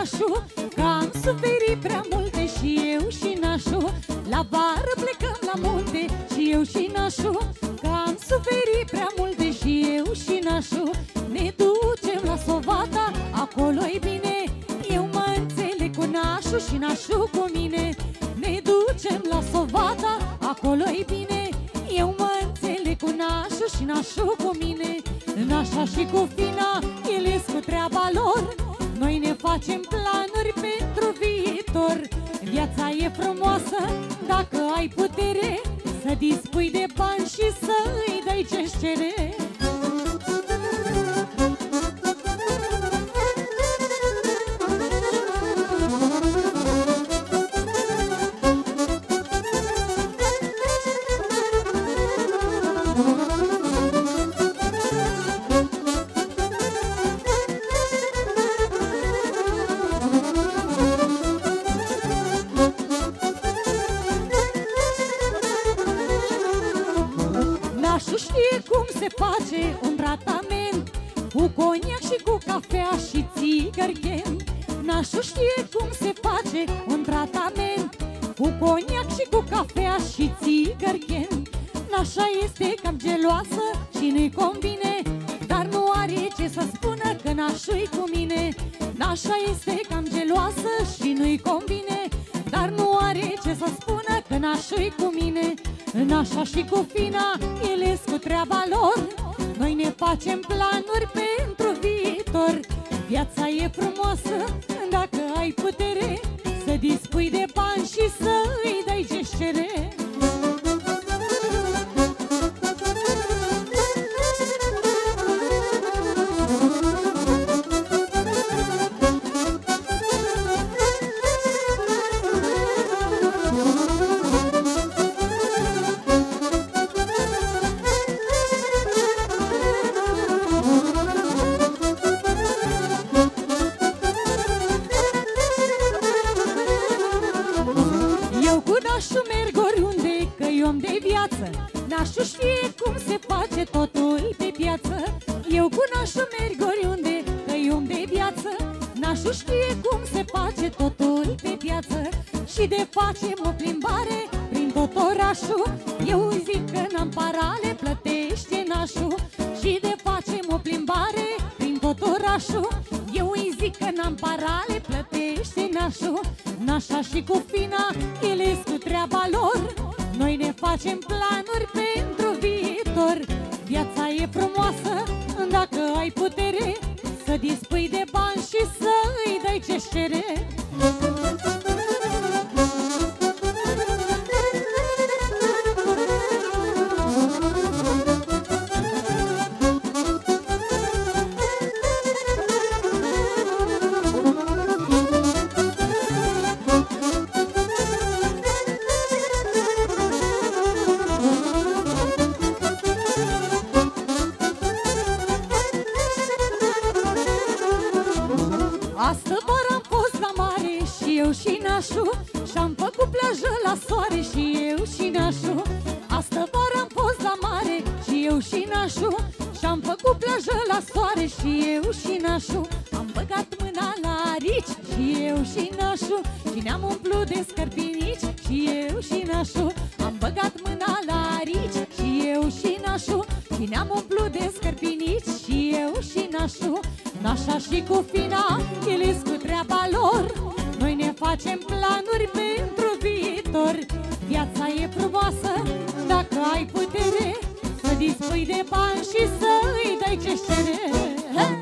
nașul, că am suferit prea multe și eu și nașul. La vară plecăm la munte și eu și nașul, că am suferit prea multe și eu și nașul. Ne ducem la Sovata, acolo-i bine, eu mă înțeleg cu nașul și nașul cu mine. Ne ducem la Sovata, acolo-i bine, eu mă înțeleg cu nașul și nașul cu mine. Nașa și cu fina, ele-s cu treaba lor, noi ne facem planuri pentru viitor. Viața e frumoasă dacă ai putere să dispui de bani și să îi dai ce-și cere. Nașul știe cum se face un tratament cu coniac și cu cafea și țigărghen. Nașul știe cum se face un tratament cu coniac și cu cafea și țigărghen. Nașa este cam geloasă și nu-i convine, dar nu are ce să spună că nașul-i cu mine. Nașa este cam geloasă și nu-i convine, dar nu are ce să spună că nașul-i cu mine. Nașa și cu fina, ele-s cu treaba lor, noi ne facem planuri pentru viitor. Viața e frumoasă dacă ai putere să dispui de bani și să îi dai ce-și cere. Nașul merg oriunde, că-i om de viață. Nașul știe cum se face totul pe piață. Eu cu nașul merg oriunde, că-i om de viață. Nașul știe cum se face totul pe piață. Și de facem o plimbare prin tot orașul, eu îi zic că n-am parale, plătește nașul. Și de facem o plimbare prin tot orașul, eu îi zic că n-am parale, plătește nașul. Nașa și cu fina, ele-s cu treaba lor, noi ne facem planuri pentru viitor. Viața e frumoasă dacă ai putere să dispui de bani și să îi dai ce-și cere. Astă vară am fost la mare și eu și nașul, și-am făcut plajă la soare și eu și nașul. Astă vară am fost la mare și eu și nașul, și-am făcut plajă la soare și eu și nașul. Am băgat mâna la arici și eu și nașul, și ne-am umplut de scărpinici și eu și nașul. Am băgat mâna la arici și eu și nașul, și ne-am umplut de scărpinici și eu și nașul. Nașa și cu fina, ele-s cu treaba lor, noi ne facem planuri pentru viitor. Viața e frumoasă dacă ai putere să dispui de bani și să îi dai ce-și cere.